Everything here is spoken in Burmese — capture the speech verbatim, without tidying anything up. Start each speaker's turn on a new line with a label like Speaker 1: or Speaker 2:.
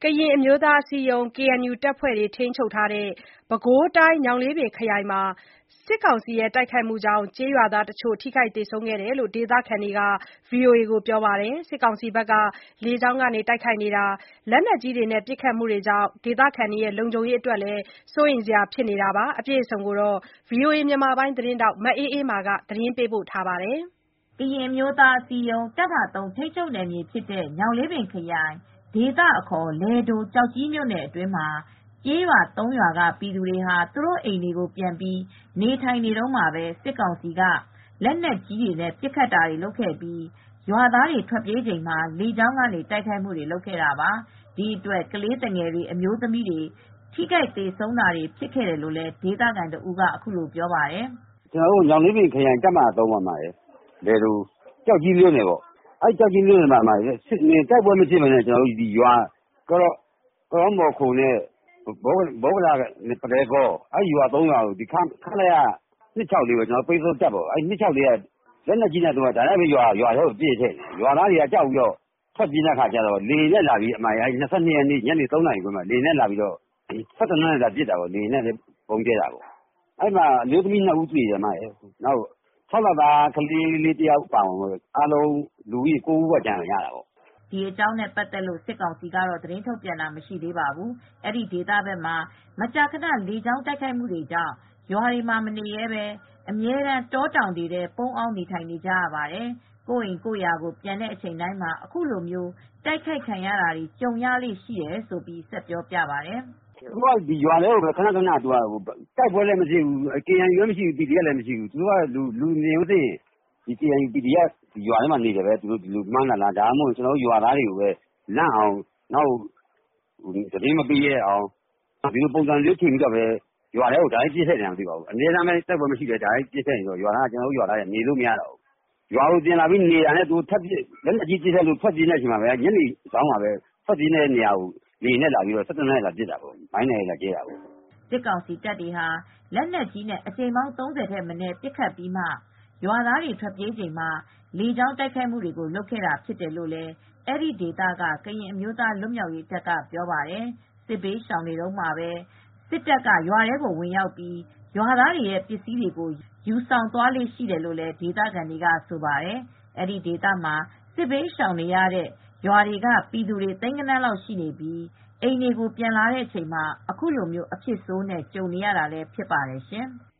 Speaker 1: ကရင်အမျိုးသားအစည်းအရုံး ကေအန်ယူ တပ်ဖွဲ့တွေ ထိန်းချုပ်ထားတဲ့ ပဲခူးတိုင်း ညောင်လေးပင်ခရိုင်မှာ စစ်ကောင်စီရဲ့ တိုက်ခိုက်မှုကြောင့် ကျေးရွာသားတချို့ ထိခိုက်သေဆုံးခဲ့တယ်လို့ ဒေသခံတွေက ဗွီအိုအေကို ပြောပါတယ်။ စစ်ကောင်စီဘက်က လေကြောင်းကနေ တိုက်ခိုက်တာ၊ လက်နက်ကြီးတွေနဲ့ ပစ်ခတ်မှုတွေကြောင့် ဒေသခံတွေ လုံခြုံရေးအတွက်လည်း စိုးရိမ်စရာဖြစ်နေတာပါ။ အပြည့်အစုံကို ဗွီအိုအေ မြန်မာပိုင်းသတင်းထောက် မအေးအေးမာက သတင်းပေးပို့ထားပါတယ်
Speaker 2: ။ ကရင်အမျိုးသားအစည်းအရုံး တပ်မဟာ ထိန်းချုပ်နယ်မြေဖြစ်တဲ့ ညောင်လေးပင်ခရိုင် ဒေသအခေါ် လယ်ဒိုကျောက်ကြီးမြို့နယ်အတွင်းမှာ ကျေးရွာ သုံးရွာက ပြည်သူတွေဟာ သူတို့အိမ်တွေကိုပြန်ပြီး နေထိုင်နေတုန်းမှာပဲ စစ်ကောင်စီက လက်နက်ကြီးတွေနဲ့ ပစ်ခတ်တာတွေလုပ်ခဲ့ပြီး ရွာသားတွေ ထွက်ပြေးချိန်မှာ လေကြောင်းကနေ တိုက်ခိုက်ခဲ့တာပါ။ ဒီအတွက် ကလေးသူငယ်တွေ အမျိုးသမီးတွေ ထိခိုက်သေဆုံးတာတွေ ဖြစ်ခဲ့တယ်လို့ ဒေသခံတဦးက အခုလိုပြောပါတယ်။
Speaker 3: "ညောင်လေးပင်ခရိုင် တပ်မဟာ မှာ လယ်ဒိုကျောက်ကြီးမြို့နယ်မှာ တိုက်ပွဲမဖြစ်ဘဲ ရွာ ကလောမော်ခိုနဲ့ ဘောဂလာနဲ့ ပဒဲကော အဲဒီရွာ သုံးရွာကို ခလရ ၂၆၄ ပရိတ်သတ်တပ်က လက်နက်ကြီးနဲ့ တိုက်ရိုက်ရွာထဲကို ပစ်ထည့်တယ်။ ရွာသားတွေက ကြောက်ပြီး ထွက်ပြေးတဲ့အခါကျတော့ လေယာဉ်နဲ့လာပြီး ၂၂ ရက်နေ့ ညနေ သုံးနာရီခွဲမှာ လေယာဉ်နဲ့လာပြီး စက်သေနတ်နဲ့ လာပစ်တာပေါ့။ လေယာဉ်နဲ့ ဗုံးကြဲတာပေါ့။ အဲဒီမှာ အမျိုးသမီး နှစ်ဦးသေတယ်။ ၆ လသား ကလေးတယောက် အပါအဝင် အားလုံး လူဦးရေ ကိုးဦး ဒဏ်ရာရတယ်။
Speaker 2: " ဒီအကြောင်းနဲ့ ပတ်သက်လို့ စစ်ကောင်စီကတော့ သတင်းထုတ်ပြန်တာ မရှိသေးပါဘူး။ အဲဒီဒေသဘက်မှာ မကြာခဏ လေကြောင်းတိုက်ခိုက်မှုတွေကြောင့် ရွာတွေမှာ မနေရဲဘဲ အမြဲတမ်း တောတောင်တွေထဲ ပုန်းအောင်းနေထိုင်နေကြရပါတယ်။ ကိုယ့်အိမ်ကိုယ့်ယာကို ပြန်တဲ့အချိန်တိုင်းမှာ အခုလို တိုက်ခိုက်ခံရတာတွေ ကြုံရလေ့ရှိတယ်လို့ ဆက်ပြောပြပါတယ်။
Speaker 3: "သူက ရွာထဲကိုပဲ ခဏခဏ တိုက်ပွဲလည်းမဖြစ်ဘူး။ ကေအန်ယူလည်းမရှိဘူး။ ပီဒီအက်ဖ်လည်းမရှိဘူး။ သူတို့က လူမြင်ရင် ကေအန်ယူ ပီဒီအက်ဖ် ရွာထဲမှာနေတယ်လို့ မှန်းတာလား။ ဒါမှမဟုတ် ကျနော်တို့ ရွာသားတွေကိုပဲ လန့်အောင် သတင်းမပေးရဲအောင် ဒီလိုပုံစံမျိုးထင်ပြီး ရွာထဲကို တိုက်ရိုက်ပစ်ထည့်နေလား မသိဘူး။ အမြဲတမ်း တိုက်ပွဲမရှိဘဲ တိုက်ရိုက်ပစ်ထည့်နေတော့ ကျနော်တို့ ရွာသားတွေက နေလို့မရတော့ဘူး။ ရွာကိုပြန်လာပြီးနေတာနဲ့ လက်နက်ကြီးပစ်ခတ်လို့ ထွက်ပြေးတဲ့အချိန်မှာပဲ ညနေစောင်းမှာပဲ ထွက်ပြေးတဲ့နေရာကို လေယာဉ်နဲ့လာပြီး စက်သေနတ်နဲ့ လာပစ်တာပေါ့။ မိုင်းနဲ့ လာကြဲတာပေါ့။
Speaker 2: " စစ်ကောင်စီတပ်တွေဟာ လက်နက်ကြီးနဲ့ အကြိမ်ပေါင်း သုံးဆယ်ထက်မနည်း ပစ်ခတ်ပြီးမှ ရွာသားတွေ ထွက်ပြေးချိန်မှာ လေကြောင်းတိုက်ခိုက်မှုတွေ လုပ်ခဲ့တာဖြစ်တယ်လို့လည်း အဲဒီဒေသက ကရင်အမျိုးသားလွတ်မြောက်ရေးတပ်က ပြောပါတယ်။ စစ်ဘေးရှောင်နေတုန်းမှာပဲ စစ်တပ်က ရွာထဲကို ဝင်ရောက်ပြီး ရွာသားတွေရဲ့ ပစ္စည်းတွေကို ယူဆောင်သွားလေ့ရှိတယ်လို့လည်း ဒေသခံတွေက ဆိုပါတယ်။ အဲဒီဒေသမှာ စစ်ဘေးရှောင်နေရတဲ့ ရွာတွေက ပြည်သူတွေ သိန်းဂဏန်းလောက်ရှိနေပြီး အိမ်တွေကို ပြန်လာတဲ့အချိန်မှာ အခုလို အဖြစ်ဆိုးနဲ့ ကြုံနေရတာလည်း ဖြစ်ပါတယ်ရှင်။